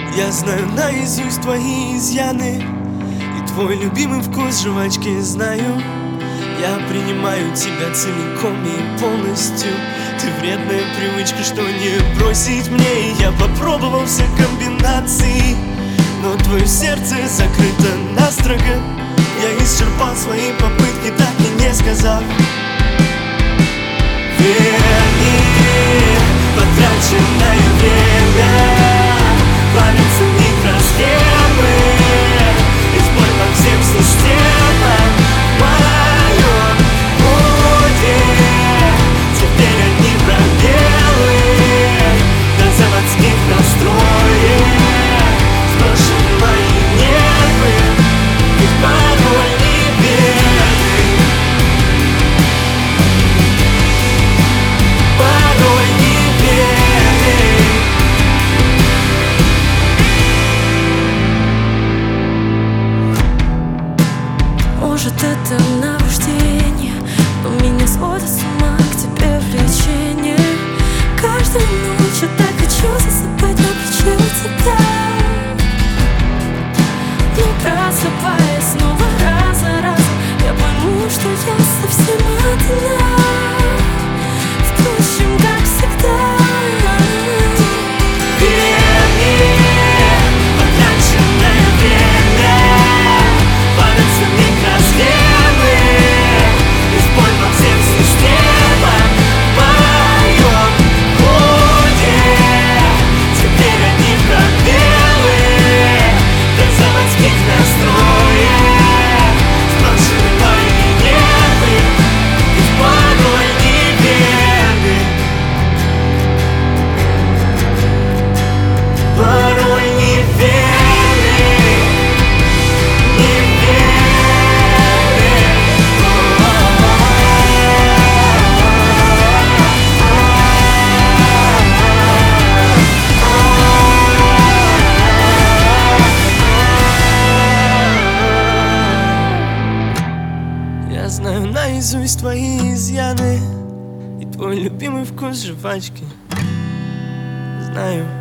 Я знаю наизусть твои изъяны и твой любимый вкус жвачки знаю. Я принимаю тебя целиком и полностью. Ты вредная привычка, что не бросить мне. Я попробовал все комбинации, но твое сердце закрыто настрого. Я исчерпал свои попытки, так и не сказав: верни потраченное время, плавятся микросхемы, избой по всем системам. В моем пути теперь одни пробелы до заводских настроек. Сброшены мои нервы, ведь порой неверны, порой неверны. Может, это наваждение, но меня сводит с ума к тебе влечение. Каждую ночь я так хочу засыпать на плече у тебя, но просыпаясь снова раз за разом, я пойму, что я совсем одна. Впрочем, как всегда, Верни потраченное время, плавятся микросхемы, избой по всем системам. В моем ходе теперь одни пробелы до заводских настроек. Сброшены мои нервы, ведь порой неверны, порой неверны, неверны. Я знаю наизусть твои изъяны и твой любимый вкус жвачки знаю.